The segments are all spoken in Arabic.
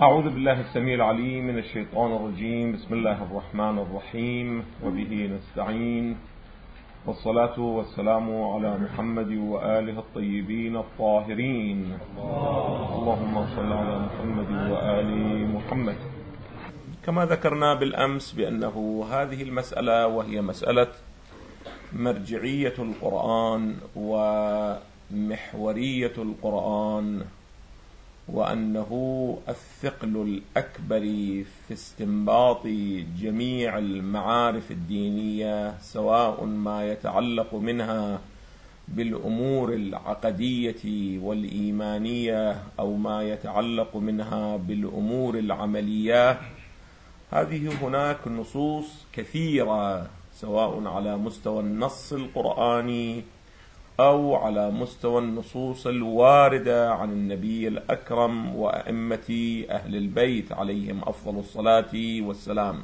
أعوذ بالله السميع العليم من الشيطان الرجيم. بسم الله الرحمن الرحيم، وبه نستعين، والصلاة والسلام على محمد وآله الطيبين الطاهرين. اللهم صل على محمد وآل محمد. كما ذكرنا بالأمس بأنه هذه المسألة وهي مسألة مرجعية القرآن ومحورية القرآن، وأنه الثقل الأكبر في استنباط جميع المعارف الدينية، سواء ما يتعلق منها بالأمور العقدية والإيمانية أو ما يتعلق منها بالأمور العملية. هذه هناك نصوص كثيرة، سواء على مستوى النص القرآني أو على مستوى النصوص الواردة عن النبي الأكرم وأئمة أهل البيت عليهم أفضل الصلاة والسلام.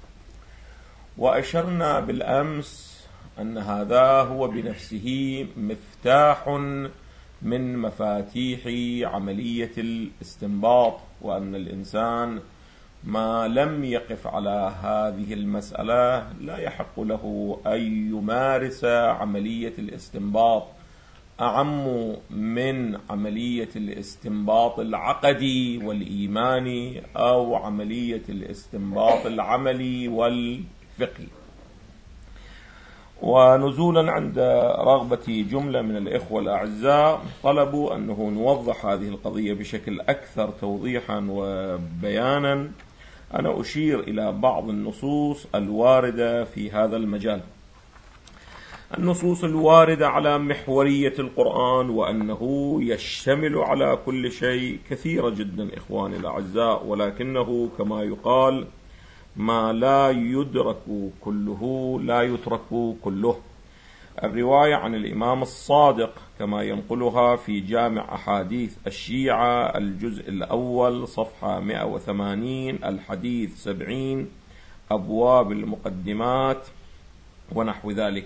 وأشرنا بالأمس أن هذا هو بنفسه مفتاح من مفاتيح عملية الاستنباط، وأن الإنسان ما لم يقف على هذه المسألة لا يحق له أن يمارس عملية الاستنباط أعم من عملية الاستنباط العقدي والإيماني أو عملية الاستنباط العملي والفقهي. ونزولا عند رغبة جملة من الإخوة الأعزاء طلبوا أنه نوضح هذه القضية بشكل أكثر توضيحا وبيانا. أنا أشير إلى بعض النصوص الواردة في هذا المجال. النصوص الواردة على محورية القرآن وأنه يشتمل على كل شيء كثيرة جدا إخواني الأعزاء، ولكنه كما يقال ما لا يدرك كله لا يترك كله. الرواية عن الإمام الصادق كما ينقلها في جامع أحاديث الشيعة الجزء الأول صفحة 180 الحديث 70 أبواب المقدمات ونحو ذلك.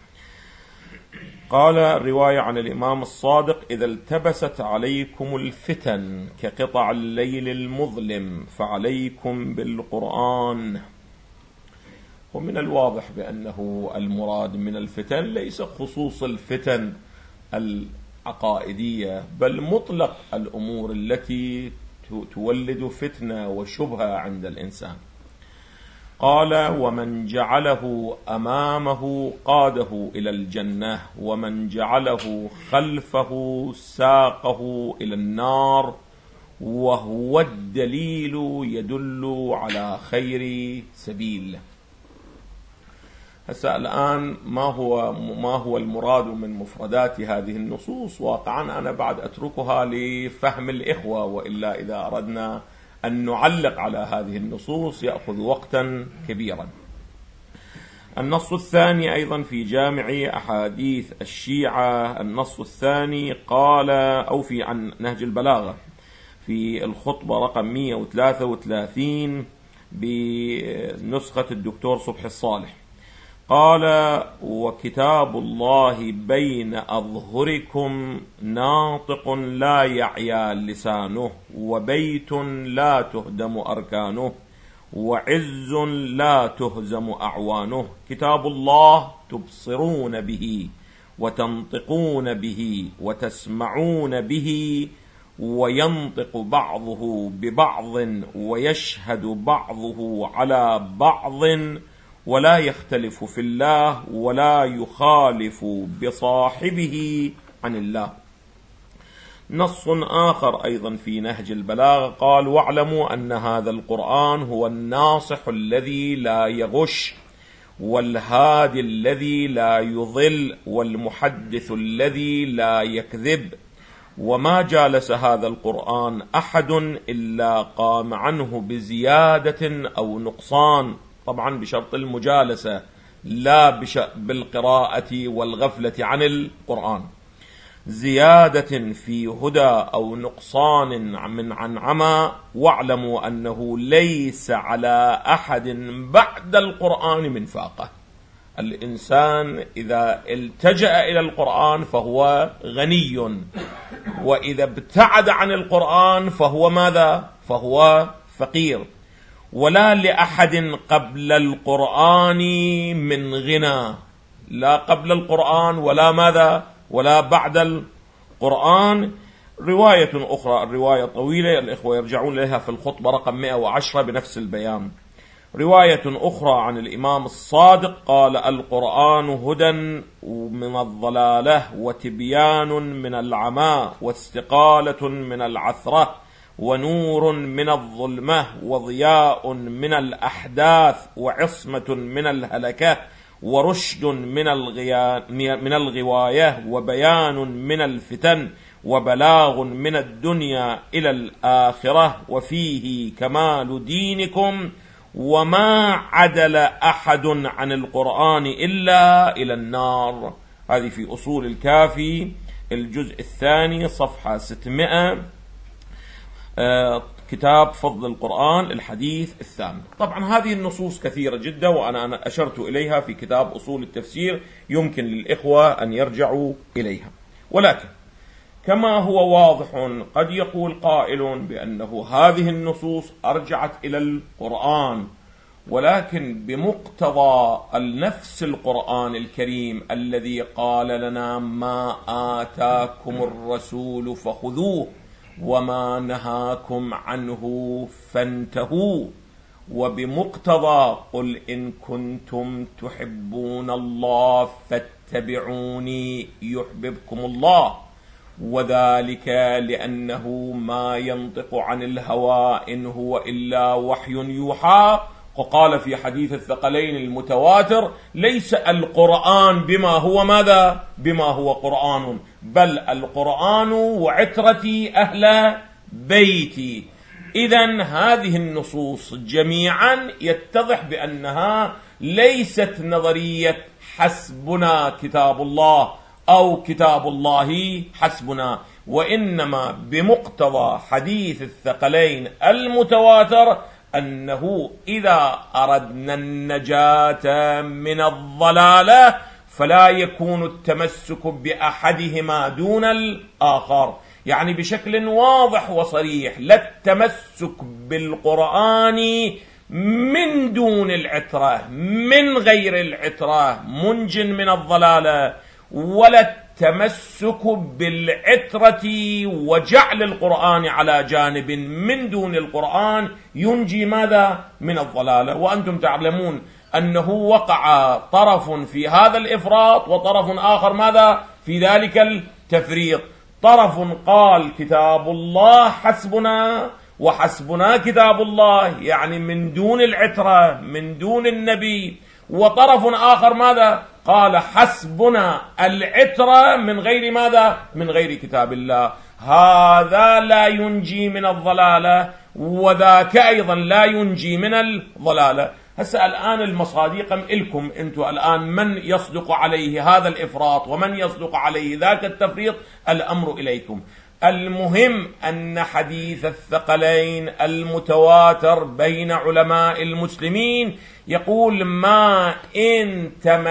قال الرواية عن الإمام الصادق: إذا التبست عليكم الفتن كقطع الليل المظلم فعليكم بالقرآن. ومن الواضح بأنه المراد من الفتن ليس خصوص الفتن العقائدية، بل مطلق الأمور التي تولد فتنة وشبهة عند الإنسان. قال: ومن جعله أمامه قاده إلى الجنة، ومن جعله خلفه ساقه إلى النار، وهو الدليل يدل على خير سبيل. هسه الآن ما هو المراد من مفردات هذه النصوص؟ واقعا أنا بعد أتركها لفهم الإخوة، وإلا إذا أردنا أن نعلق على هذه النصوص يأخذ وقتا كبيرا. النص الثاني أيضا في جامع أحاديث الشيعة، النص الثاني قال أو في عن نهج البلاغة في الخطبة رقم 133 بنسخة الدكتور صبحي الصالح، قال: وكتاب الله بين أظهركم ناطق لا يعيا لسانه، وبيت لا تهدم أركانه، وعز لا تهزم أعوانه. كتاب الله تبصرون به وتنطقون به وتسمعون به، وينطق بعضه ببعض ويشهد بعضه على بعض، ولا يختلف في الله ولا يخالف بصاحبه عن الله. نص آخر أيضا في نهج البلاغة قال: واعلموا أن هذا القرآن هو الناصح الذي لا يغش، والهادي الذي لا يضل، والمحدث الذي لا يكذب، وما جالس هذا القرآن أحد إلا قام عنه بزيادة أو نقصان، طبعا بشرط المجالسة لا بالقراءة والغفلة عن القرآن، زيادة في هدى أو نقصان عن عمى. واعلموا أنه ليس على أحد بعد القرآن من فاقة. الإنسان إذا التجأ إلى القرآن فهو غني، وإذا ابتعد عن القرآن فهو ماذا؟ فهو فقير. ولا لأحد قبل القرآن من غنى، لا قبل القرآن ولا ماذا؟ ولا بعد القرآن. رواية أخرى، الرواية طويلة، الإخوة يرجعون لها في الخطبة رقم 110 بنفس البيان. رواية أخرى عن الإمام الصادق قال: القرآن هدى من الضلالة، وتبيان من العمى، واستقالة من العثرة، ونور من الظلمة، وضياء من الأحداث، وعصمة من الهلكة، ورشد من الغواية، وبيان من الفتن، وبلاغ من الدنيا إلى الآخرة، وفيه كمال دينكم، وما عدل أحد عن القرآن إلا إلى النار. هذه في أصول الكافي الجزء الثاني صفحة 600، كتاب فضل القرآن الحديث الثامن. طبعا هذه النصوص كثيرة جدا، وأنا أشرت إليها في كتاب أصول التفسير، يمكن للإخوة أن يرجعوا إليها. ولكن كما هو واضح، قد يقول قائل بأنه هذه النصوص أرجعت إلى القرآن، ولكن بمقتضى النفس القرآن الكريم الذي قال لنا: ما آتاكم الرسول فخذوه وما نهاكم عنه فانتهوا، وبمقتضى قل إن كنتم تحبون الله فاتبعوني يحببكم الله، وذلك لأنه ما ينطق عن الهوى إن هو إلا وحي يوحى. وقال في حديث الثقلين المتواتر: ليس القرآن بما هو ماذا؟ بما هو قرآن، بل القرآن وعترتي أهل بيتي. إذن هذه النصوص جميعا يتضح بأنها ليست نظرية حسبنا كتاب الله أو كتاب الله حسبنا، وإنما بمقتضى حديث الثقلين المتواتر أنه إذا أردنا النجاة من الضلالة فلا يكون التمسك بأحدهما دون الآخر، يعني بشكل واضح وصريح: لا التمسك بالقرآن من دون العترة، من غير العترة منج من الضلالة، ولا التمسك بالعترة وجعل القرآن على جانب من دون القرآن ينجي ماذا؟ من الضلالة. وأنتم تعلمون أنه وقع طرف في هذا الإفراط وطرف آخر ماذا؟ في ذلك التفريط. طرف قال كتاب الله حسبنا، وحسبنا كتاب الله، يعني من دون العترة، من دون النبي. وطرف آخر ماذا؟ قال حسبنا العترة من غير ماذا؟ من غير كتاب الله. هذا لا ينجي من الضلالة، وذاك أيضا لا ينجي من الضلالة. هسه الآن المصادق إلكم أنتم الآن، من يصدق عليه هذا الإفراط ومن يصدق عليه ذاك التفريط، الأمر إليكم. المهم أن حديث الثقلين المتواتر بين علماء المسلمين يقول: ما إن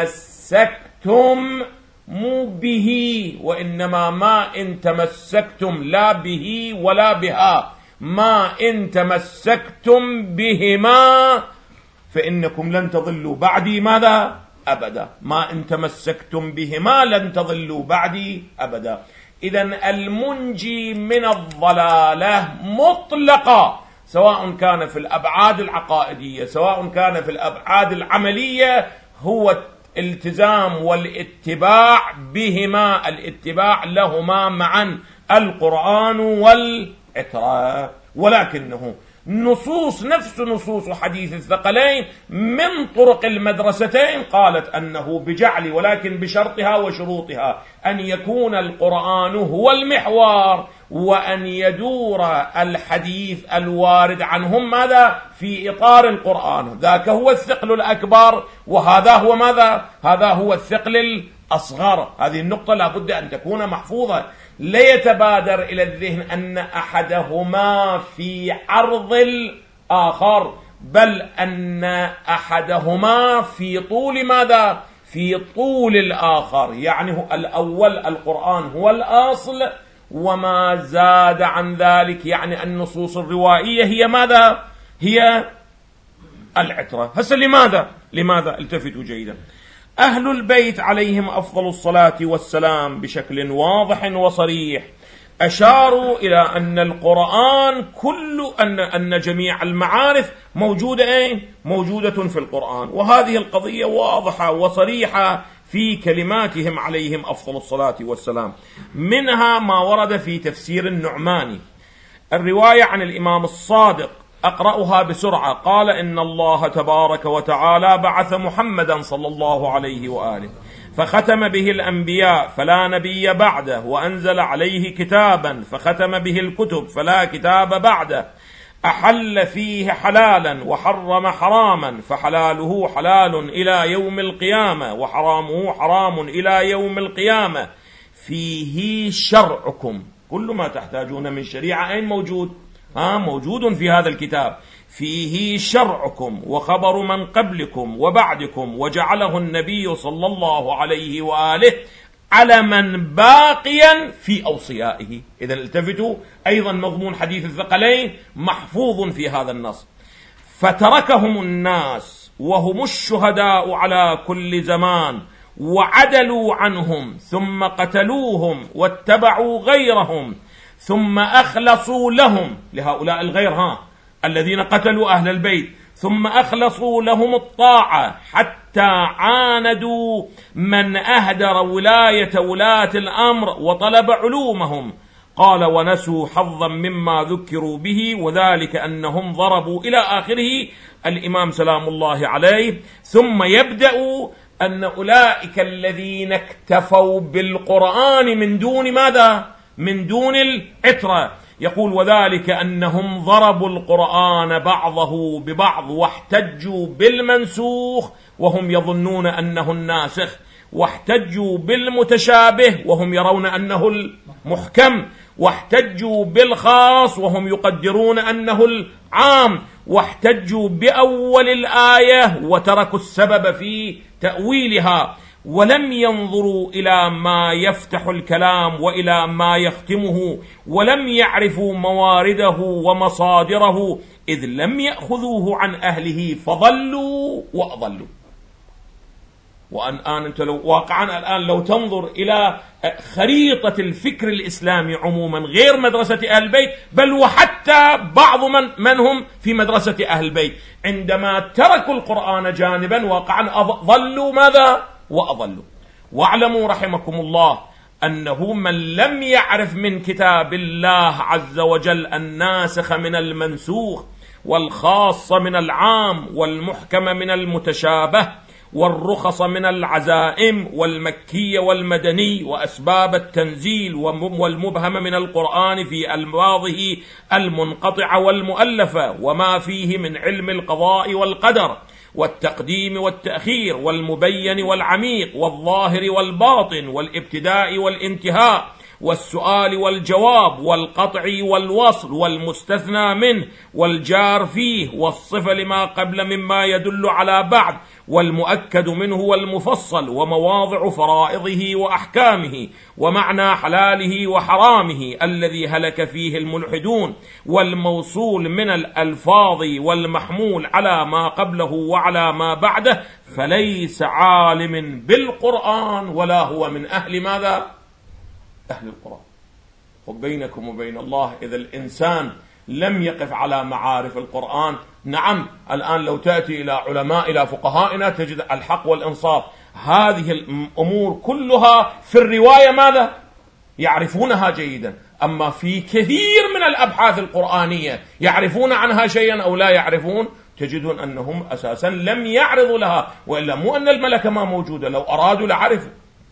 تمسكتم مو به، وإنما ما إن تمسكتم لا به ولا بها، ما إن تمسكتم بهما فإنكم لن تضلوا بعدي ماذا؟ أبدا. ما إن تمسكتم بهما لن تضلوا بعدي أبدا. إذن المنجي من الضلالة مطلقة، سواء كان في الأبعاد العقائدية سواء كان في الأبعاد العملية، هو الالتزام والاتباع بهما، الاتباع لهما معا، القرآن والعترة. ولكنه نفس نصوص حديث الثقلين من طرق المدرستين قالت أنه بجعل، ولكن بشرطها وشروطها، أن يكون القرآن هو المحور، وأن يدور الحديث الوارد عنهم ماذا؟ في إطار القرآن. ذاك هو الثقل الأكبر، وهذا هو ماذا؟ هذا هو الثقل الأصغر. هذه النقطة لابد أن تكون محفوظة. لا يتبادر إلى الذهن أن أحدهما في عرض الآخر، بل أن أحدهما في طول ماذا؟ في طول الآخر، يعني الأول القرآن هو الأصل، وما زاد عن ذلك يعني النصوص الروائية هي ماذا؟ هي العترة. هسه لماذا؟ التفتوا جيدا. أهل البيت عليهم أفضل الصلاة والسلام بشكل واضح وصريح أشاروا إلى أن القرآن أن جميع المعارف موجودة في القرآن، وهذه القضية واضحة وصريحة في كلماتهم عليهم أفضل الصلاة والسلام. منها ما ورد في تفسير النعماني، الرواية عن الإمام الصادق، أقرأها بسرعة. قال: إن الله تبارك وتعالى بعث محمدا صلى الله عليه وآله فختم به الأنبياء فلا نبي بعده، وأنزل عليه كتابا فختم به الكتب فلا كتاب بعده، أحل فيه حلالا وحرم حراما، فحلاله حلال إلى يوم القيامة وحرامه حرام إلى يوم القيامة، فيه شرعكم. كل ما تحتاجون من شريعة أين موجود؟ موجود في هذا الكتاب. فيه شرعكم وخبر من قبلكم وبعدكم، وجعله النبي صلى الله عليه وآله علما باقيا في أوصيائه. إذا التفتوا، أيضا مضمون حديث الثقلين محفوظ في هذا النص. فتركهم الناس وهم الشهداء على كل زمان، وعدلوا عنهم ثم قتلوهم واتبعوا غيرهم، ثم أخلصوا لهم، لهؤلاء الغير الذين قتلوا أهل البيت، ثم أخلصوا لهم الطاعة حتى عاندوا من أهدر ولاية ولاة الأمر وطلب علومهم. قال: ونسوا حظا مما ذكروا به، وذلك أنهم ضربوا إلى آخره الإمام سلام الله عليه. ثم يبدأ أن أولئك الذين اكتفوا بالقرآن من دون ماذا؟ من دون العترة. يقول: وذلك أنهم ضربوا القرآن بعضه ببعض، واحتجوا بالمنسوخ وهم يظنون أنه الناسخ، واحتجوا بالمتشابه وهم يرون أنه المحكم، واحتجوا بالخاص وهم يقدرون أنه العام، واحتجوا بأول الآية وتركوا السبب في تأويلها، ولم ينظروا إلى ما يفتح الكلام وإلى ما يختمه، ولم يعرفوا موارده ومصادره، إذ لم يأخذوه عن أهله فضلوا وأضلوا. وأن أنت الآن لو تنظر إلى خريطة الفكر الإسلامي عموما غير مدرسة أهل البيت، بل وحتى بعض من هم في مدرسة أهل البيت، عندما تركوا القرآن جانبا واقعا ضلوا ماذا؟ وأضلوا. واعلموا رحمكم الله أنه من لم يعرف من كتاب الله عز وجل الناسخ من المنسوخ، والخاص من العام، والمحكم من المتشابه، والرخص من العزائم، والمكي والمدني، وأسباب التنزيل، والمبهم من القرآن في ألفاظه المنقطعة والمؤلفة، وما فيه من علم القضاء والقدر، والتقديم والتأخير، والمبين والعميق، والظاهر والباطن، والابتداء والانتهاء، والسؤال والجواب، والقطع والوصل، والمستثنى منه، والجار فيه، والصفة لما قبل مما يدل على بعد، والمؤكد منه والمفصل، ومواضع فرائضه وأحكامه، ومعنى حلاله وحرامه الذي هلك فيه الملحدون، والموصول من الألفاظ والمحمول على ما قبله وعلى ما بعده، فليس عالم بالقرآن ولا هو من أهل ماذا؟ أهل القرآن. وبينكم وبين الله إذا الإنسان لم يقف على معارف القرآن، نعم الآن لو تأتي إلى علماء إلى فقهائنا تجد الحق والإنصاف، هذه الأمور كلها في الرواية ماذا؟ يعرفونها جيدا. أما في كثير من الأبحاث القرآنية يعرفون عنها شيئا أو لا يعرفون، تجدون أنهم أساسا لم يعرضوا لها، وإلا مو أن الملكة ما موجودة، لو أرادوا لعرفوا.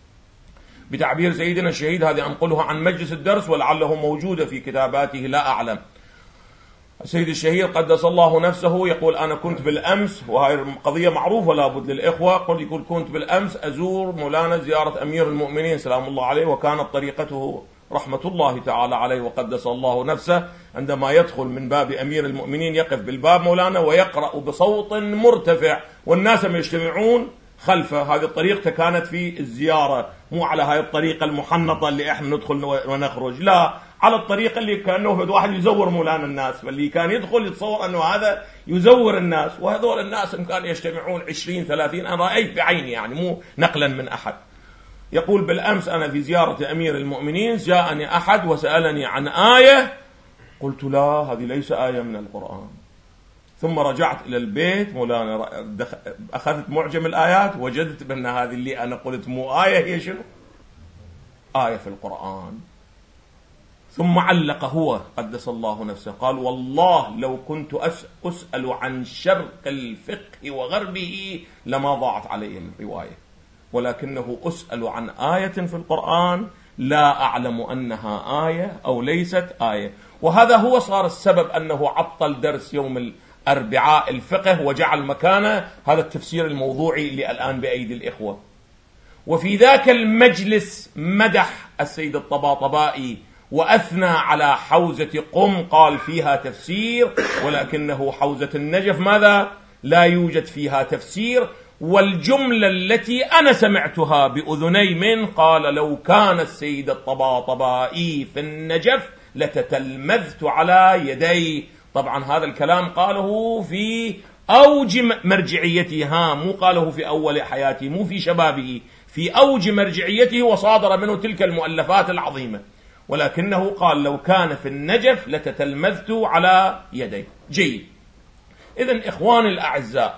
بتعبير سيدنا الشهيد، هذه أنقلها عن مجلس الدرس ولعله موجودة في كتاباته لا أعلم. السيد الشهيد قدس الله نفسه يقول: أنا كنت بالأمس، وهي قضية معروفة لابد للإخوة، يقول كنت بالأمس أزور مولانا زيارة أمير المؤمنين سلام الله عليه، وكانت طريقته رحمة الله تعالى عليه وقدس الله نفسه عندما يدخل من باب أمير المؤمنين يقف بالباب مولانا ويقرأ بصوت مرتفع، والناس يجتمعون خلفه. هذه الطريقة كانت في الزيارة، مو على هاي الطريقة المحنطة اللي احنا ندخل ونخرج، لا، على الطريقة اللي كأنه واحد يزور مولانا الناس، فاللي كان يدخل يتصور أنه هذا يزور الناس، وهذول الناس كانوا يجتمعون 20-30. أنا رأيت بعيني يعني مو نقلا من أحد. يقول بالأمس أنا في زيارة أمير المؤمنين جاءني أحد وسألني عن آية، قلت لا هذه ليس آية من القرآن. ثم رجعت إلى البيت مولانا، أخذت معجم الآيات، وجدت بأن هذه اللي أنا قلت مو آية، هي شنو؟ آية في القرآن. ثم علق هو قدس الله نفسه قال والله لو كنت أسأل عن شرق الفقه وغربه لما ضاعت علي الرواية، ولكنه أسأل عن آية في القرآن لا أعلم أنها آية أو ليست آية. وهذا هو صار السبب أنه عطل درس يوم الأربعاء الفقه وجعل مكانه هذا التفسير الموضوعي اللي الآن بأيدي الإخوة. وفي ذاك المجلس مدح السيد الطباطبائي وأثنى على حوزة قم، قال فيها تفسير، ولكنه حوزة النجف ماذا؟ لا يوجد فيها تفسير. والجملة التي أنا سمعتها بأذني من قال لو كان السيد الطباطبائي في النجف لتتلمذت على يدي. طبعا هذا الكلام قاله في أوج مرجعيته، مو قاله في أول حياته، مو في شبابه، في أوج مرجعيته، وصادر منه تلك المؤلفات العظيمة، ولكنه قال لو كان في النجف لتتلمذت على يدي. جيد. إذن إخواني الأعزاء،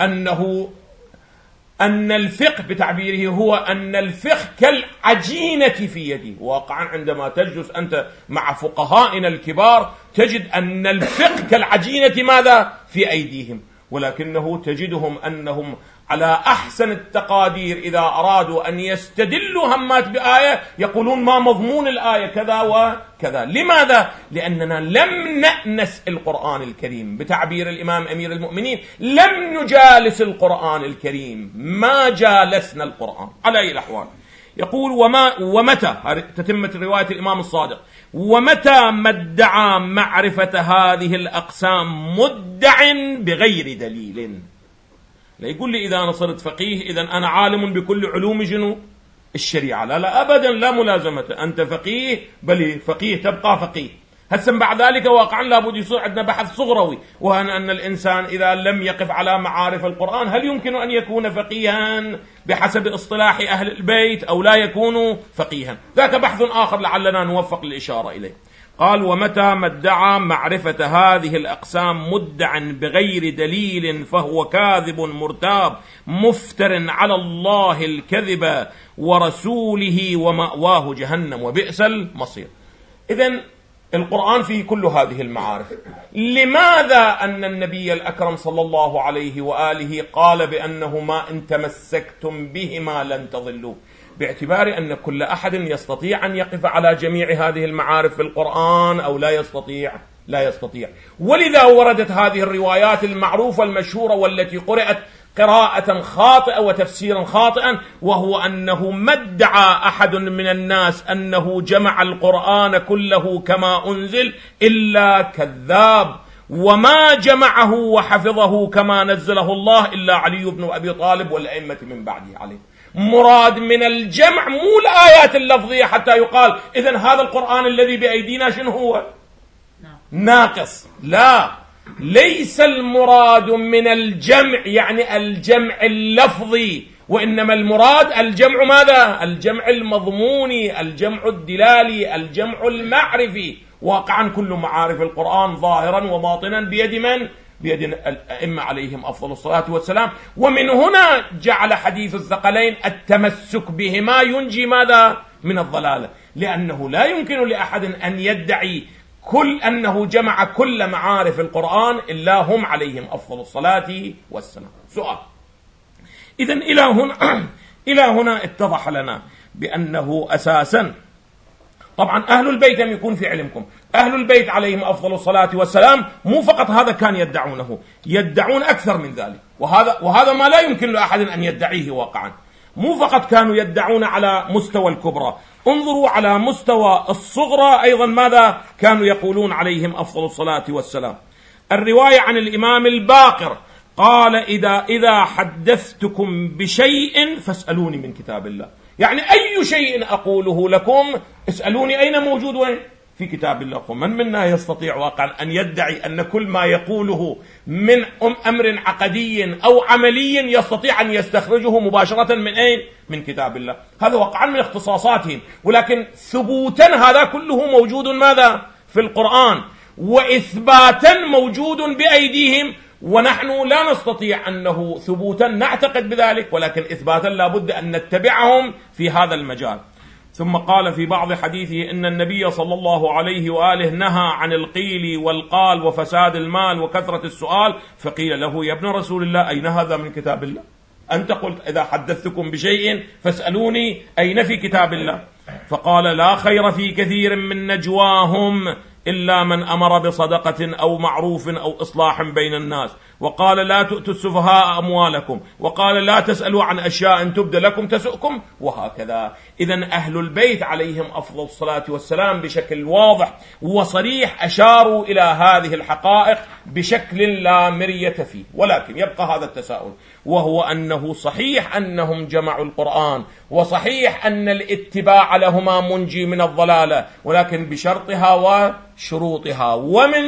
أن الفقه بتعبيره هو أن الفقه كالعجينة في يدي. واقعا عندما تجلس أنت مع فقهائنا الكبار تجد أن الفقه كالعجينة ماذا؟ في أيديهم، ولكنه تجدهم أنهم على أحسن التقادير إذا أرادوا أن يستدلوا همات بآية يقولون ما مضمون الآية كذا وكذا. لماذا؟ لأننا لم نأنس القرآن الكريم. بتعبير الإمام أمير المؤمنين لم نجالس القرآن الكريم، ما جالسنا القرآن على أي الأحوال. يقول ومتى تتمة رواية الإمام الصادق، ومتى ما ادعى معرفة هذه الأقسام مدع بغير دليل. لا يقول لي إذا أنا صرت فقيه إذا أنا عالم بكل علوم جنو الشريعة، لا أبدا، لا ملازمة. أنت فقيه بل فقيه تبقى فقيه. هسه بعد ذلك واقعا لابد يصير عندنا بحث صغروي، وأن الإنسان إذا لم يقف على معارف القرآن هل يمكن أن يكون فقيها بحسب اصطلاح أهل البيت أو لا يكون فقيها؟ ذاك بحث آخر لعلنا نوفق الإشارة إليه. قال ومتى ما ادعى معرفة هذه الأقسام مدعا بغير دليل فهو كاذب مرتاب مفتر على الله الكذب ورسوله ومأواه جهنم وبئس المصير. إذن القرآن فيه كل هذه المعارف. لماذا أن النبي الأكرم صلى الله عليه وآله قال بأنه ما إن تمسكتم بهما لن تضلوا؟ باعتبار أن كل أحد يستطيع أن يقف على جميع هذه المعارف في القرآن أو لا يستطيع؟ لا يستطيع. ولذا وردت هذه الروايات المعروفة المشهورة والتي قرأت قراءة خاطئة وتفسيرا خاطئا، وهو أنه ما ادعى أحد من الناس أنه جمع القرآن كله كما أنزل إلا كذاب، وما جمعه وحفظه كما نزله الله إلا علي بن أبي طالب والأئمة من بعده عليه. مراد من الجمع مو الآيات اللفظية حتى يقال إذن هذا القرآن الذي بأيدينا شنو هو؟ ناقص. لا، ليس المراد من الجمع يعني الجمع اللفظي، وإنما المراد الجمع ماذا؟ الجمع المضموني، الجمع الدلالي، الجمع المعرفي. واقعا كل معارف القرآن ظاهرا وباطنا بيد من؟ بيد الأئمة عليهم أفضل الصلاة والسلام. ومن هنا جعل حديث الثقلين التمسك بهما ينجي ماذا؟ من الضلالة، لأنه لا يمكن لأحد أن يدعي أنه جمع كل معارف القرآن إلا هم عليهم أفضل الصلاة والسلام. سؤال. إذن إلى هنا اتضح لنا بأنه أساسا طبعا أهل البيت لم يكون في علمكم، أهل البيت عليهم أفضل الصلاة والسلام مو فقط هذا كان يدعونه، يدعون أكثر من ذلك، وهذا ما لا يمكن لأحد أن يدعيه واقعا. مو فقط كانوا يدعون على مستوى الكبرى، انظروا على مستوى الصغرى أيضا ماذا كانوا يقولون عليهم أفضل الصلاة والسلام. الرواية عن الإمام الباقر قال إذا حدثتكم بشيء فاسألوني من كتاب الله، يعني أي شيء أقوله لكم اسألوني أين موجود، وين؟ في كتاب الله. ومن منا يستطيع واقعا أن يدعي أن كل ما يقوله من أمر عقدي أو عملي يستطيع أن يستخرجه مباشرة من أين؟ من كتاب الله. هذا واقعا من اختصاصاتهم، ولكن ثبوتا هذا كله موجود ماذا؟ في القرآن، وإثباتا موجود بأيديهم، ونحن لا نستطيع أنه ثبوتا نعتقد بذلك، ولكن إثباتا لا بد أن نتبعهم في هذا المجال. ثم قال في بعض حديثه إن النبي صلى الله عليه وآله نهى عن القيل والقال وفساد المال وكثرة السؤال، فقيل له: يا ابن رسول الله، أين هذا من كتاب الله؟ أنت قلت إذا حدثتكم بشيء فاسألوني، أين في كتاب الله؟ فقال: لا خير في كثير من نجواهم إلا من أمر بصدقة أو معروف أو إصلاح بين الناس، وقال: لا تؤتوا السفهاء أموالكم، وقال: لا تسألوا عن أشياء تبد لكم تسؤكم، وهكذا. إذن أهل البيت عليهم أفضل الصلاة والسلام بشكل واضح وصريح أشاروا إلى هذه الحقائق بشكل لا مرية فيه، ولكن يبقى هذا التساؤل، وهو أنه صحيح أنهم جمعوا القرآن، وصحيح أن الاتباع لهما منجي من الضلالة، ولكن بشرطها وشروطها. ومن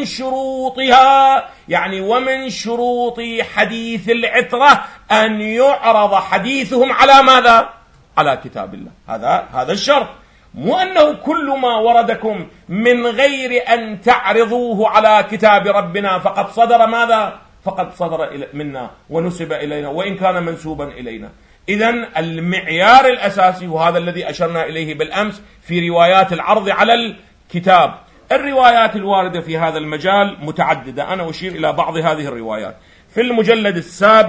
شروطها يعني ومن شروط حديث العترة أن يعرض حديثهم على ماذا؟ على كتاب الله. هذا الشرط، مو أنه كل ما وردكم من غير أن تعرضوه على كتاب ربنا فقد صدر ماذا؟ فقد صدر منا ونسب إلينا وإن كان منسوبا إلينا. إذن المعيار الأساسي وهذا الذي أشرنا إليه بالأمس في روايات العرض على الكتاب. الروايات الواردة في هذا المجال متعددة، أنا أشير إلى بعض هذه الروايات. في المجلد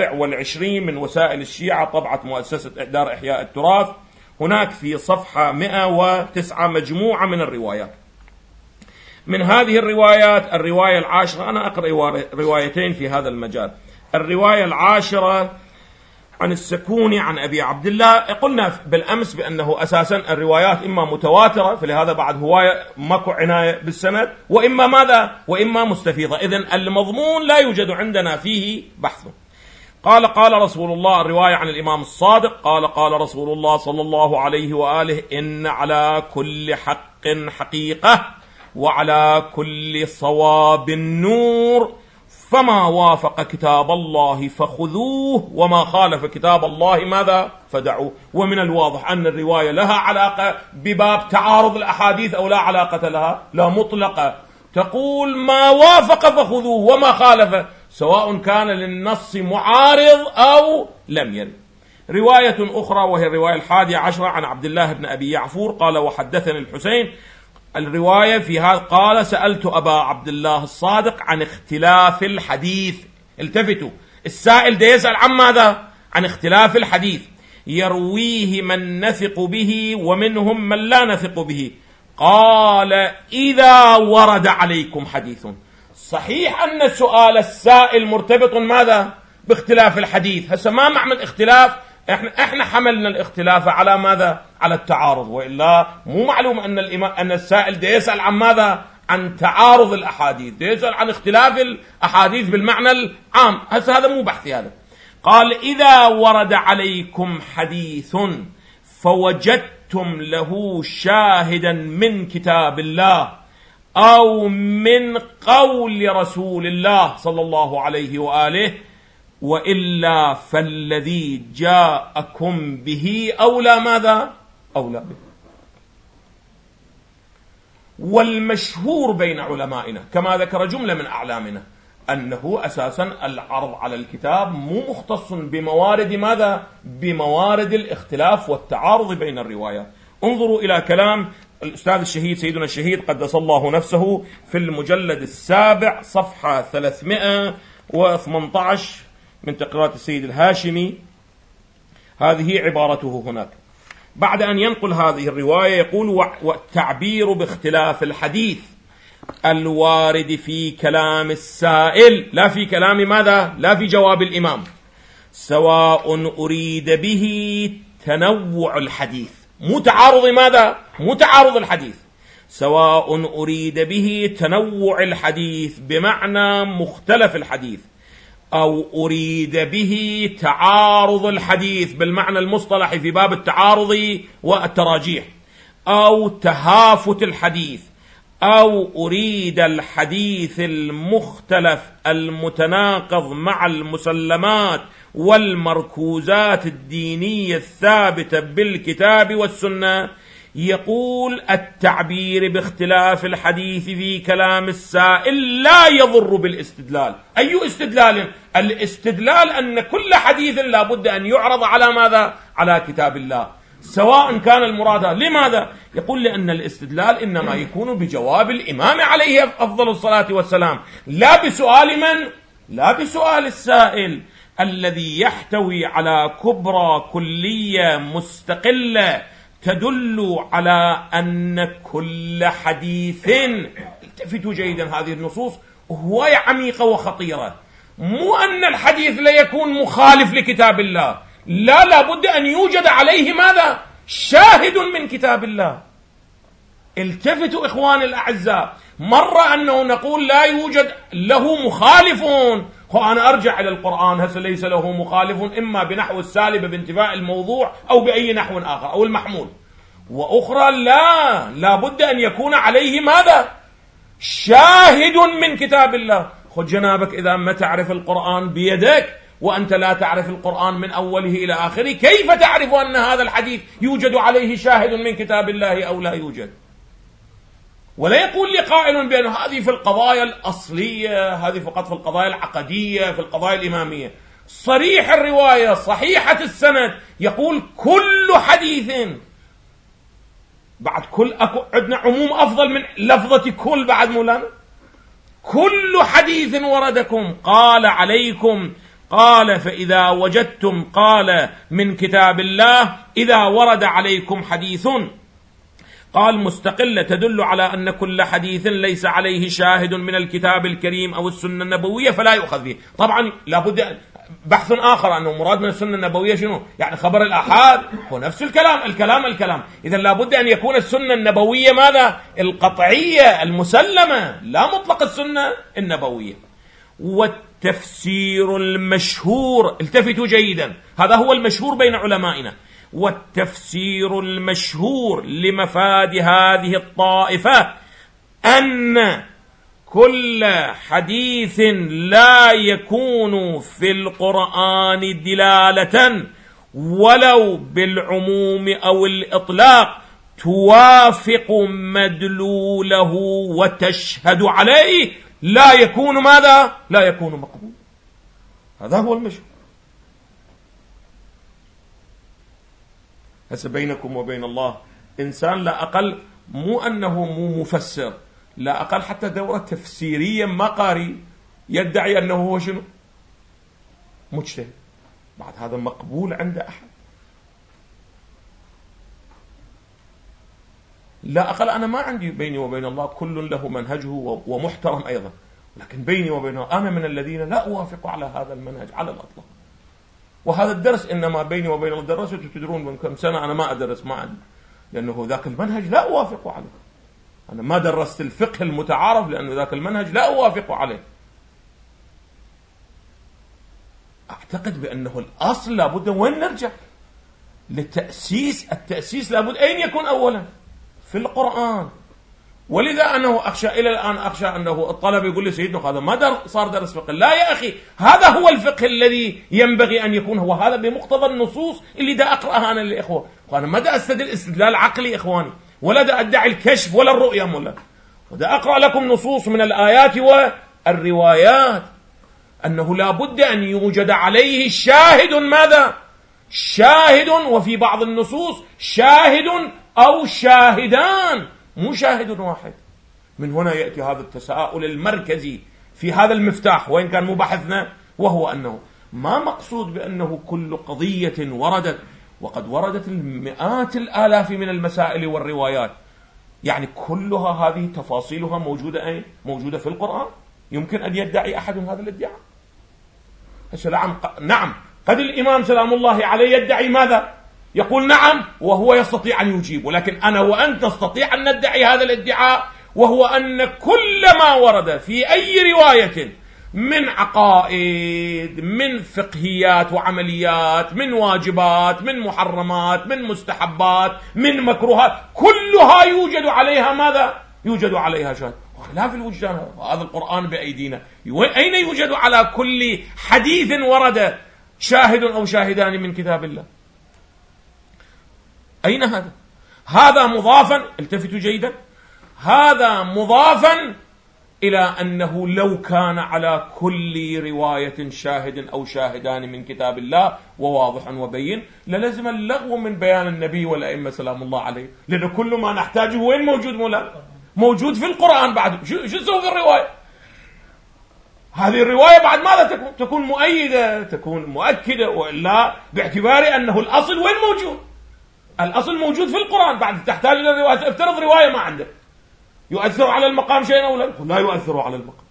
27 من وسائل الشيعة، طبعة مؤسسة دار إحياء التراث، هناك في صفحة 109 مجموعة من الروايات. من هذه الروايات الرواية العاشرة، أنا أقرأ روايتين في هذا المجال. الرواية العاشرة عن السكوني عن أبي عبد الله. قلنا بالأمس بأنه أساسا الروايات إما متواترة، فلهذا بعد هواية ماكو عناية بالسند، وإما ماذا؟ وإما مستفيضة. إذن المضمون لا يوجد عندنا فيه بحث. قال رسول الله، الرواية عن الإمام الصادق قال رسول الله صلى الله عليه وآله: إن على كل حق حقيقة وعلى كل صواب نور، فما وافق كتاب الله فخذوه وما خالف كتاب الله ماذا؟ فدعوه. ومن الواضح أن الرواية لها علاقة بباب تعارض الأحاديث أو لا علاقة لها؟ لا مطلقة، تقول ما وافق فخذوه وما خالف، سواء كان للنص معارض أو لم يرد. رواية أخرى وهي الرواية 11 عن عبد الله بن أبي يعفور قال: وحدثني الحسين. الرواية في هذا قال: سألت أبا عبد الله الصادق عن اختلاف الحديث. التفتوا، السائل ده يسأل عن ماذا؟ عن اختلاف الحديث، يرويه من نثق به ومنهم من لا نثق به. قال: إذا ورد عليكم حديث. صحيح أن سؤال السائل مرتبط ماذا؟ باختلاف الحديث. هسه ما معنى الاختلاف؟ احنا حملنا الاختلاف على ماذا؟ على التعارض، وإلا مو معلوم أن السائل ده يسأل عن ماذا؟ عن تعارض الأحاديث، ده يسأل عن اختلاف الأحاديث بالمعنى العام. هذا مو بحثي هذا. قال: إذا ورد عليكم حديث فوجدتم له شاهدا من كتاب الله أو من قول رسول الله صلى الله عليه وآله، وإلا فالذي جاءكم به أولى ماذا؟ أولى به. والمشهور بين علمائنا كما ذكر جملة من أعلامنا أنه أساسا العرض على الكتاب مو مختص بموارد ماذا؟ بموارد الاختلاف والتعارض بين الروايات. انظروا إلى كلام الأستاذ الشهيد سيدنا الشهيد قدس الله نفسه في المجلد 7 صفحة 318 من تقريرات السيد الهاشمي. هذه عبارته هناك بعد أن ينقل هذه الرواية، يقول: والتعبير باختلاف الحديث الوارد في كلام السائل لا في كلام ماذا؟ لا في جواب الإمام، سواء أريد به تنوع الحديث، متعارض ماذا؟ متعارض الحديث. سواء أريد به تنوع الحديث بمعنى مختلف الحديث، أو أريد به تعارض الحديث بالمعنى المصطلحي في باب التعارض والتراجيح، أو تهافت الحديث، أو أريد الحديث المختلف المتناقض مع المسلمات والمركوزات الدينية الثابتة بالكتاب والسنة، يقول التعبير باختلاف الحديث في كلام السائل لا يضر بالاستدلال. أي استدلال؟ الاستدلال أن كل حديث لا بد أن يعرض على ماذا؟ على كتاب الله، سواء كان المراد. لماذا؟ يقول لأن الاستدلال إنما يكون بجواب الإمام عليه أفضل الصلاة والسلام، لا بسؤال من؟ لا بسؤال السائل الذي يحتوي على كبرى كلية مستقلة تدل على أن كل حديث، التفتوا جيدا هذه النصوص هواية عميقة وخطيرة، مو أن الحديث لا يكون مخالف لكتاب الله، لا بد أن يوجد عليه ماذا؟ شاهد من كتاب الله. التفتوا إخواني الأعزاء، مرة أنه نقول لا يوجد له مخالفون، وأنا أرجع إلى القرآن هسه ليس له مخالف، إما بنحو السالب بانتفاء الموضوع أو بأي نحو آخر أو المحمول، وأخرى لا بد أن يكون عليه ماذا؟ شاهد من كتاب الله. خذ جنابك إذا ما تعرف القرآن بيدك وأنت لا تعرف القرآن من أوله إلى آخره، كيف تعرف أن هذا الحديث يوجد عليه شاهد من كتاب الله أو لا يوجد؟ ولا يقول لي قائل بأن هذه في القضايا الأصلية، هذه فقط في القضايا العقدية، في القضايا الإمامية. صريح الرواية صحيحة السند يقول كل حديث، بعد كل عندنا عموم أفضل من لفظة كل بعد مولانا، كل حديث وردكم قال عليكم، قال فإذا وجدتم، قال من كتاب الله إذا ورد عليكم حديث قال مستقلة تدل على أن كل حديث ليس عليه شاهد من الكتاب الكريم أو السنة النبوية فلا يؤخذ به. طبعا لابد بحث آخر أنه مراد من السنة النبوية شنو؟ يعني خبر الآحاد هو نفس الكلام. إذن لابد أن يكون السنة النبوية ماذا؟ القطعية المسلمة، لا مطلق السنة النبوية. والتفسير المشهور، التفتوا جيدا، هذا هو المشهور بين علمائنا، والتفسير المشهور لمفاد هذه الطائفة أن كل حديث لا يكون في القرآن دلالة ولو بالعموم أو الإطلاق توافق مدلوله وتشهد عليه لا يكون ماذا؟ لا يكون مقبول. هذا هو المشهور. هسه بينكم وبين الله إنسان لا أقل، مو أنه مو مفسر، لا أقل حتى دورة تفسيرية ما قاري، يدعي أنه هو شنو؟ مجتهد. بعد هذا مقبول عند أحد؟ لا أقل أنا ما عندي بيني وبين الله كل له منهجه ومحترم أيضا، لكن بيني وبينه أنا من الذين لا أوافق على هذا المنهج على الأطلاق. وهذا الدرس إنما بيني وبين الله درست، تدرون من كم سنة أنا ما أدرس معا، لأنه ذاك المنهج لا أوافق عليه. أنا ما درست الفقه المتعارف لأنه ذاك المنهج لا أوافق عليه. أعتقد بأنه الأصل لابد وين نرجع للتأسيس. التأسيس لابد أين يكون أولا؟ في القرآن. ولذا أنه أخشى إلى الآن أخشى أنه الطلب يقول لي سيدنا هذا ما صار درس فقه. لا يا أخي، هذا هو الفقه الذي ينبغي أن يكون هو هذا بمقتضى النصوص اللي دا أقرأها أنا للإخوة. وأنا ما دا أستدل استدلال عقلي إخواني، ولا دا أدعي الكشف ولا الرؤية مولا، ودا أقرأ لكم نصوص من الآيات والروايات أنه لا بد أن يوجد عليه شاهد. ماذا؟ شاهد. وفي بعض النصوص شاهد أو شاهدان، مو شاهد واحد. من هنا يأتي هذا التساؤل المركزي في هذا المفتاح، وإن كان مباحثنا، وهو أنه ما مقصود بأنه كل قضية وردت، وقد وردت المئات الآلاف من المسائل والروايات، يعني كلها هذه تفاصيلها موجودة أين؟ موجودة في القرآن. يمكن أن يدعي أحد هذا الادعاء؟ نعم، قد الإمام سلام الله عليه يدعي ماذا؟ يقول نعم وهو يستطيع أن يجيب، ولكن أنا وأنت نستطيع أن ندعي هذا الادعاء، وهو أن كل ما ورد في أي رواية من عقائد، من فقهيات وعمليات، من واجبات، من محرمات، من مستحبات، من مكروهات، كلها يوجد عليها ماذا؟ يوجد عليها شاهد. وخلاف الوجدان، هذا القرآن بأيدينا، أين يوجد على كل حديث ورد شاهد أو شاهدان من كتاب الله؟ أين هذا؟ هذا مضافا، التفتوا جيدا، هذا مضافا إلى أنه لو كان على كل رواية شاهد أو شاهدان من كتاب الله وواضح وبين للزم اللغو من بيان النبي والأئمة سلام الله عليه، لأن كل ما نحتاجه وين موجود؟ موجود في القرآن. بعد شو سوى في الرواية؟ هذه الرواية بعد ماذا تكون مؤيدة، تكون مؤكدة، وإلا باعتبار أنه الأصل وين موجود؟ الأصل موجود في القرآن. بعد تحتاج إلى الرواية. افترض رواية ما عندك، يؤثر على المقام شيئا أو لا يؤثر على المقام.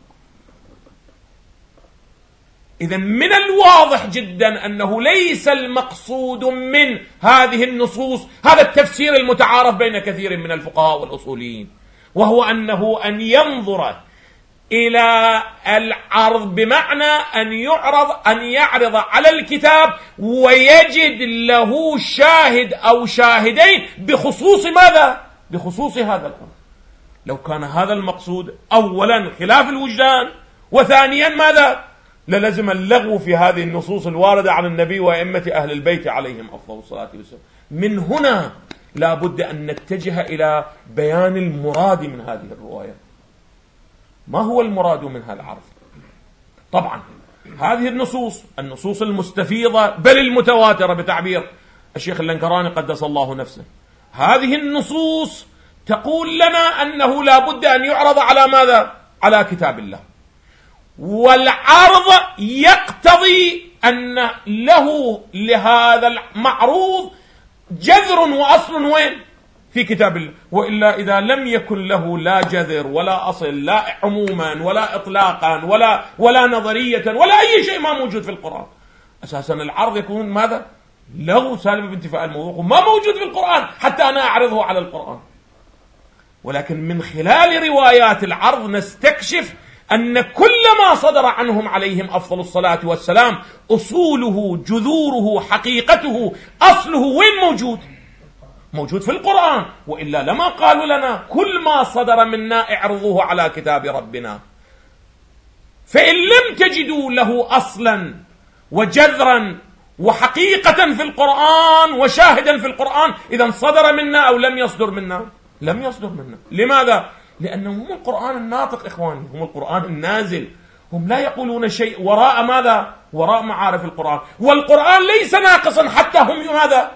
إذن من الواضح جدا أنه ليس المقصود من هذه النصوص هذا التفسير المتعارف بين كثير من الفقهاء والأصوليين، وهو أن ينظر إلى العرض بمعنى أن يعرض على الكتاب ويجد له شاهد أو شاهدين بخصوص ماذا؟ بخصوص هذا الأمر. لو كان هذا المقصود أولا خلاف الوجدان، وثانيا ماذا؟ للزم اللغو في هذه النصوص الواردة عن النبي وأئمة أهل البيت عليهم أفضل الصلاة والسلام. من هنا لا بد أن نتجه إلى بيان المراد من هذه الرواية. ما هو المراد منها العرض؟ طبعا هذه النصوص المستفيضة بل المتواترة بتعبير الشيخ اللنكراني قدس الله نفسه، هذه النصوص تقول لنا أنه لا بد أن يعرض على ماذا؟ على كتاب الله. والعرض يقتضي أن له لهذا المعروض جذر وأصل وين؟ في كتاب الله. وإلا إذا لم يكن له لا جذر ولا أصل، لا عموما ولا إطلاقا ولا نظرية ولا أي شيء ما موجود في القرآن، أساسا العرض يكون ماذا؟ لغو سالب بانتفاء الموضوع، وما موجود في القرآن حتى أنا أعرضه على القرآن. ولكن من خلال روايات العرض نستكشف أن كل ما صدر عنهم عليهم أفضل الصلاة والسلام أصوله، جذوره، حقيقته، أصله وين موجود؟ موجود في القرآن. وإلا لما قالوا لنا كل ما صدر منا اعرضوه على كتاب ربنا. فإن لم تجدوا له أصلا وجذرا وحقيقة في القرآن وشاهدا في القرآن، إذا صدر منا أو لم يصدر منا؟ لم يصدر منا. لماذا؟ لأنه هم القرآن الناطق إخواني، هم القرآن النازل، هم لا يقولون شيء وراء ماذا؟ وراء معارف القرآن. والقرآن ليس ناقصا حتى هم ماذا؟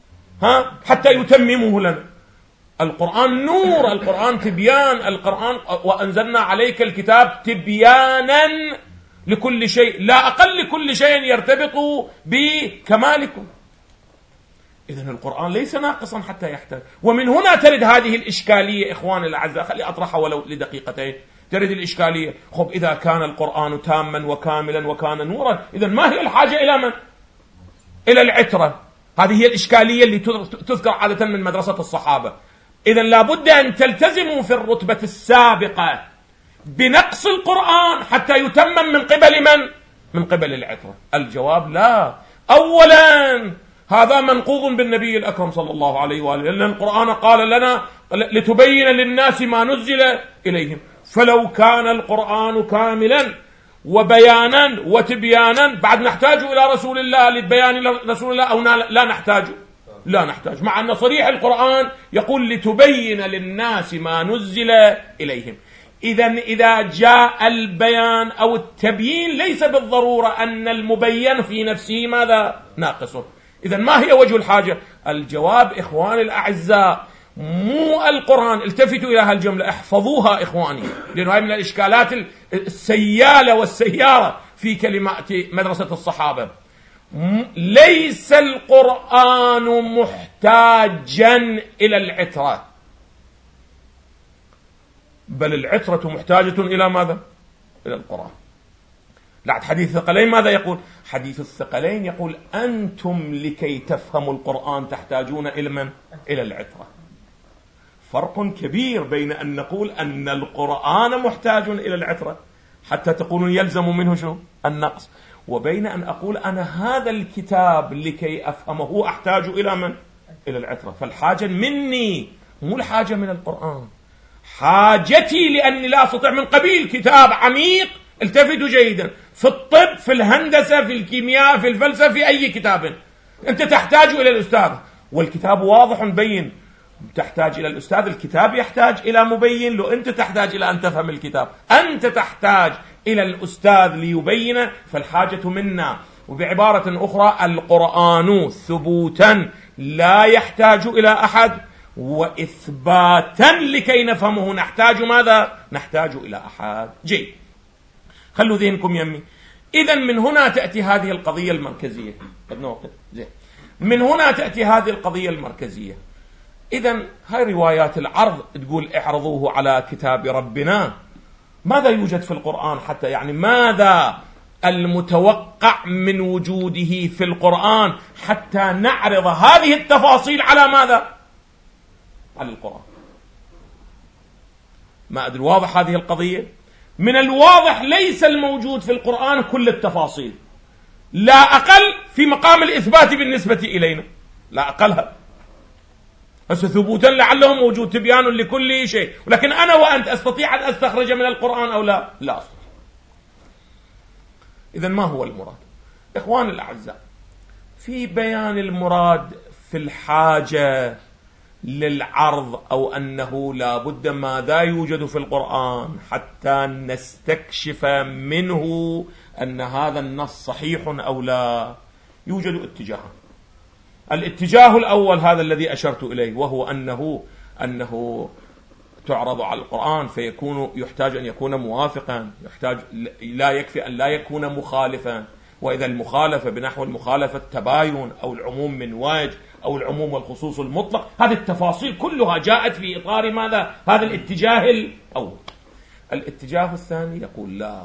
حتى يتمموه لنا. القرآن نور، القرآن تبيان، القرآن وأنزلنا عليك الكتاب تبيانا لكل شيء، لا أقل لكل شيء يرتبط بكمالكم. إذن القرآن ليس ناقصا حتى يحتاج. ومن هنا ترد هذه الإشكالية إخواني الأعزاء، خلي أطرحها ولو لدقيقتين. ترد الإشكالية، خب إذا كان القرآن تاما وكاملا وكان نورا، إذن ما هي الحاجة إلى من؟ إلى العترة. هذه هي الإشكالية اللي تذكر عادة من مدرسة الصحابة. إذن لابد أن تلتزموا في الرتبة السابقة بنقص القرآن حتى يتمم من قبل من؟ من قبل العترة. الجواب لا. أولا هذا منقوض بالنبي الأكرم صلى الله عليه وآله، لأن القرآن قال لنا لتبين للناس ما نزل إليهم. فلو كان القرآن كاملا وبيانا وتبيانا بعد نحتاج إلى رسول الله لبيان رسول الله أو لا نحتاج؟ لا نحتاج، مع أن صريح القرآن يقول لتبين للناس ما نزل إليهم. إذا جاء البيان أو التبيين ليس بالضرورة أن المبين في نفسه ماذا؟ ناقصه. إذن ما هي وجه الحاجة؟ الجواب إخواني الأعزاء مو القرآن. التفتوا إلى هالجملة، احفظوها إخواني، لأنه هاي من الإشكالات السيالة والسيارة في كلمات مدرسة الصحابة. ليس القرآن محتاجا إلى العترة، بل العترة محتاجة إلى ماذا؟ إلى القرآن. لا، حديث الثقلين ماذا يقول؟ حديث الثقلين يقول أنتم لكي تفهموا القرآن تحتاجون إلى من؟ إلى العترة. فرق كبير بين أن نقول أن القرآن محتاج إلى العترة، حتى تقولون يلزم منه شنو؟ النقص. وبين أن أقول أنا هذا الكتاب لكي أفهمه أحتاج إلى من؟ إلى العترة. فالحاجة مني مو الحاجة من القرآن. حاجتي لأني لا أستطيع من قبيل كتاب عميق. التفتوا جيدا، في الطب، في الهندسة، في الكيمياء، في الفلسفة، في أي كتاب أنت تحتاج إلى الأستاذ، والكتاب واضح بين. تحتاج إلى الأستاذ، الكتاب يحتاج إلى مبين له، أنت تحتاج إلى أن تفهم الكتاب، أنت تحتاج إلى الأستاذ ليبين. فالحاجة منا. وبعبارة أخرى القرآن ثبوتا لا يحتاج إلى أحد، وإثباتا لكي نفهمه نحتاج ماذا؟ نحتاج إلى أحد. جيد، خلوا ذهنكم يمي. إذن من هنا تأتي هذه القضية المركزية. من هنا تأتي هذه القضية المركزية. إذن هاي روايات العرض تقول اعرضوه على كتاب ربنا. ماذا يوجد في القرآن حتى يعني ماذا المتوقع من وجوده في القرآن حتى نعرض هذه التفاصيل على ماذا؟ على القرآن. ما أدري واضح هذه القضية؟ من الواضح ليس الموجود في القرآن كل التفاصيل، لا أقل في مقام الإثبات بالنسبة إلينا، لا أقلها. بس ثبوتا لعله موجود تبيان لكل شيء، ولكن أنا وأنت أستطيع أن أستخرج من القرآن أو لا؟ لا أستطيع. إذن ما هو المراد؟ إخوان الأعزاء، في بيان المراد في الحاجة للعرض أو أنه لا بد ماذا يوجد في القرآن حتى نستكشف منه أن هذا النص صحيح أو لا، يوجد اتجاهان. الاتجاه الأول هذا الذي أشرت إليه، وهو أنه تعرض على القرآن فيكون يحتاج أن يكون موافقا، يحتاج لا يكفي أن لا يكون مخالفا، وإذا المخالفة بنحو المخالفة التباين أو العموم من وجه أو العموم والخصوص المطلق، هذه التفاصيل كلها جاءت في إطار ماذا؟ هذا الاتجاه الأول. الاتجاه الثاني يقول لا،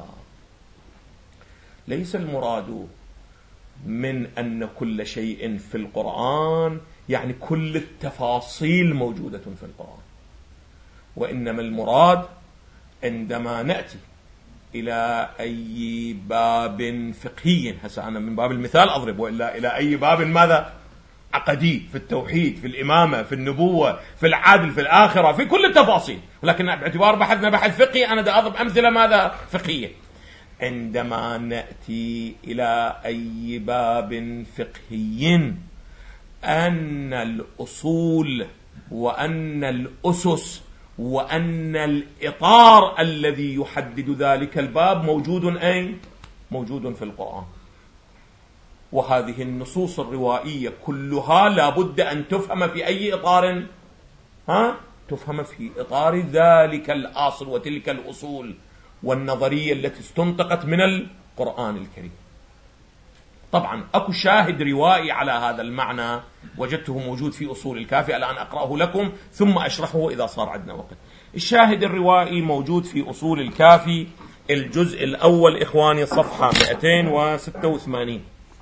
ليس المراد من أن كل شيء في القرآن يعني كل التفاصيل موجودة في القرآن، وإنما المراد عندما نأتي إلى أي باب فقهي، هسه أنا من باب المثال أضرب، وإلا إلى أي باب ماذا؟ عقدي، في التوحيد، في الإمامة، في النبوة، في العدل، في الآخرة، في كل التفاصيل، ولكن باعتبار بحثنا بحث فقهي أنا دا أضرب أمثلة ماذا؟ فقهية. عندما نأتي إلى أي باب فقهي أن الأصول وأن الأسس وأن الإطار الذي يحدد ذلك الباب موجود أين؟ موجود في القرآن. وهذه النصوص الروائية كلها لابد أن تفهم في أي إطار؟ تفهم في إطار ذلك الأصل وتلك الأصول والنظرية التي استنطقت من القرآن الكريم. طبعا أكو شاهد روائي على هذا المعنى وجدته موجود في أصول الكافي، الآن أقرأه لكم ثم أشرحه إذا صار عندنا وقت. الشاهد الروائي موجود في أصول الكافي الجزء الأول إخواني صفحة 286.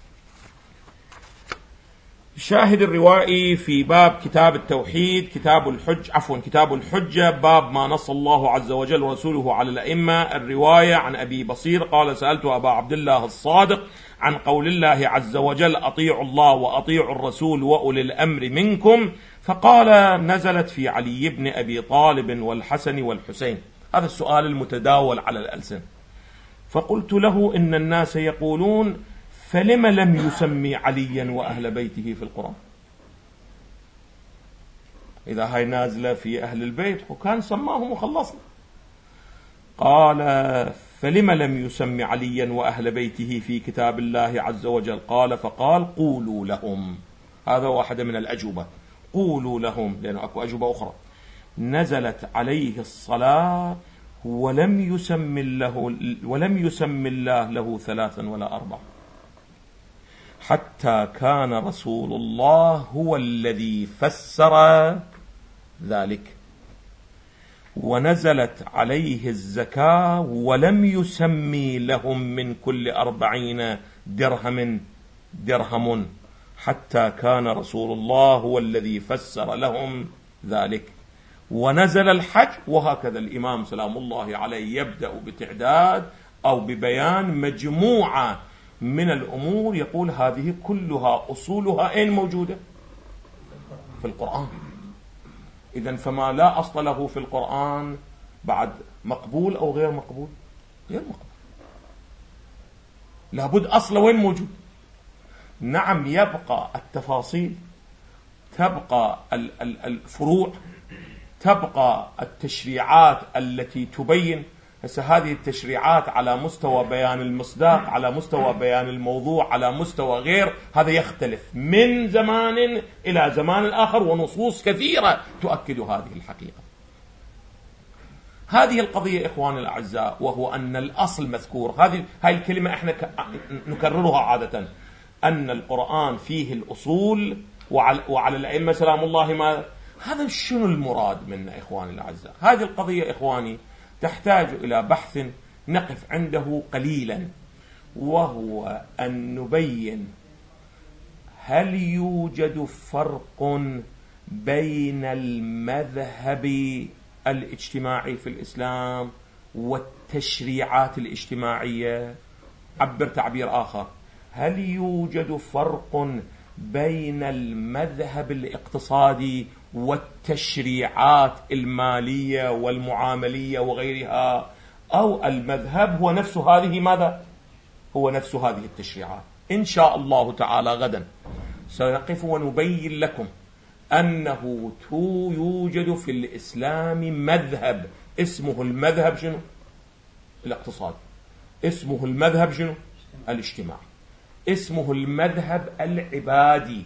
الشاهد الروائي في باب كتاب التوحيد، كتاب الحجة، باب ما نص الله عز وجل ورسوله على الأئمة. الرواية عن أبي بصير قال سألت أبا عبد الله الصادق عن قول الله عز وجل أطيعوا الله وأطيعوا الرسول وأولي الأمر منكم، فقال نزلت في علي بن أبي طالب والحسن والحسين. هذا السؤال المتداول على الألسن. فقلت له إن الناس يقولون فلما لم يسمي عليا وأهل بيته في القرآن؟ إذا هاي نازلة في أهل البيت وكان سماهم وخلصنا. قال فلما لم يسمي عليا وأهل بيته في كتاب الله عز وجل؟ فقال قولوا لهم. هذا واحدة من الأجوبة، قولوا لهم، لأن أكو أجوبة أخرى. نزلت عليه الصلاة ولم يسم الله له 3 ولا 4، حتى كان رسول الله هو الذي فسر ذلك. ونزلت عليه الزكاة ولم يسمي لهم من كل 40 درهم، حتى كان رسول الله هو الذي فسر لهم ذلك. ونزل الحج، وهكذا الإمام سلام الله عليه يبدأ بتعداد أو ببيان مجموعة من الأمور يقول هذه كلها أصولها أين موجودة؟ في القرآن. إذن فما لا أصل له في القرآن بعد مقبول أو غير مقبول؟ غير مقبول. لابد أصله وين موجود. نعم يبقى التفاصيل، تبقى الفروع، تبقى التشريعات التي تبين. هذه التشريعات على مستوى بيان المصداق، على مستوى بيان الموضوع، على مستوى غير، هذا يختلف من زمان إلى زمان آخر، ونصوص كثيرة تؤكد هذه الحقيقة. هذه القضية إخواني الأعزاء، وهو أن الأصل مذكور. هاي الكلمة احنا نكررها عادة، أن القرآن فيه الأصول وعلى الأئمة سلام الله ما. هذا شنو المراد منا إخواني الأعزاء؟ هذه القضية إخواني تحتاج إلى بحث نقف عنده قليلا، وهو أن نبين هل يوجد فرق بين المذهب الاجتماعي في الإسلام والتشريعات الاجتماعية. عبر تعبير آخر، هل يوجد فرق بين المذهب الاقتصادي والتشريعات المالية والمعاملية وغيرها، أو المذهب هو نفس هذه ماذا؟ هو نفس هذه التشريعات. إن شاء الله تعالى غدا سنقف ونبين لكم أنه يوجد في الإسلام مذهب اسمه المذهب شنو؟ الاقتصادي. اسمه المذهب شنو؟ الاجتماعي. اسمه المذهب العبادي.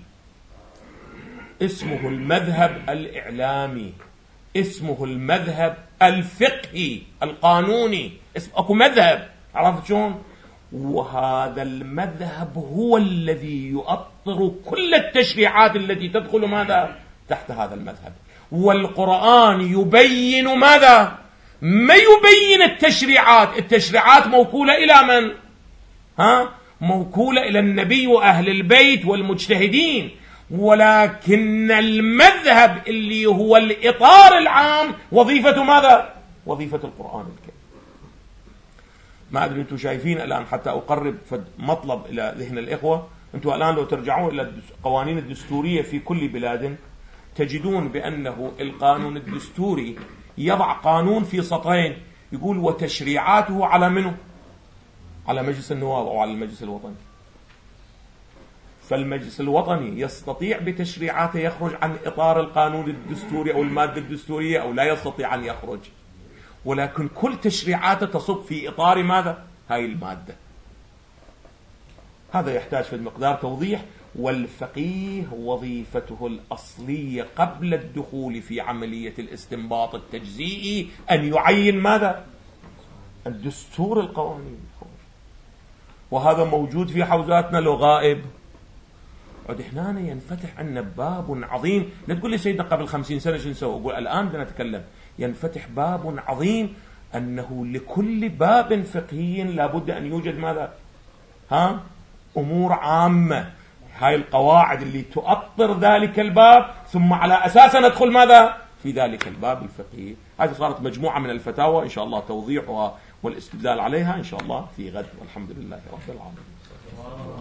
اسمه المذهب الإعلامي. اسمه المذهب الفقهي القانوني. أكو مذهب، عرفت شون؟ وهذا المذهب هو الذي يؤطر كل التشريعات التي تدخل ماذا؟ تحت هذا المذهب. والقرآن يبين ماذا؟ ما يبين التشريعات. التشريعات موكولة إلى من؟ موكولة إلى النبي وأهل البيت والمجتهدين، ولكن المذهب اللي هو الإطار العام وظيفة ماذا؟ وظيفة القرآن الكريم. ما أدري أنتم شايفين الآن، حتى أقرب مطلب إلى ذهن الإخوة. أنتم الآن لو ترجعون إلى القوانين الدستورية في كل بلاد تجدون بأنه القانون الدستوري يضع قانون في سطرين يقول وتشريعاته على منه؟ على مجلس النواب أو على المجلس الوطني. فالمجلس الوطني يستطيع بتشريعاته يخرج عن إطار القانون الدستوري أو المادة الدستورية، أو لا يستطيع أن يخرج، ولكن كل تشريعاته تصب في إطار ماذا؟ هاي المادة. هذا يحتاج في المقدار توضيح. والفقيه وظيفته الأصلية قبل الدخول في عملية الاستنباط التجزئي أن يعين ماذا؟ الدستور القوانين. وهذا موجود في حوزاتنا لو غائب. عد هنا ينفتح عنا باب عظيم. لا تقول لي سيدنا قبل 50 سنة شو نسوي؟ أقول الآن بدنا نتكلم. ينفتح باب عظيم أنه لكل باب فقهي لابد أن يوجد ماذا؟ أمور عامة، هاي القواعد اللي تؤطر ذلك الباب، ثم على أساسها ندخل ماذا؟ في ذلك الباب الفقهي. هذه صارت مجموعة من الفتاوى إن شاء الله توضيحها والاستدلال عليها إن شاء الله في غد، والحمد لله رب العالمين.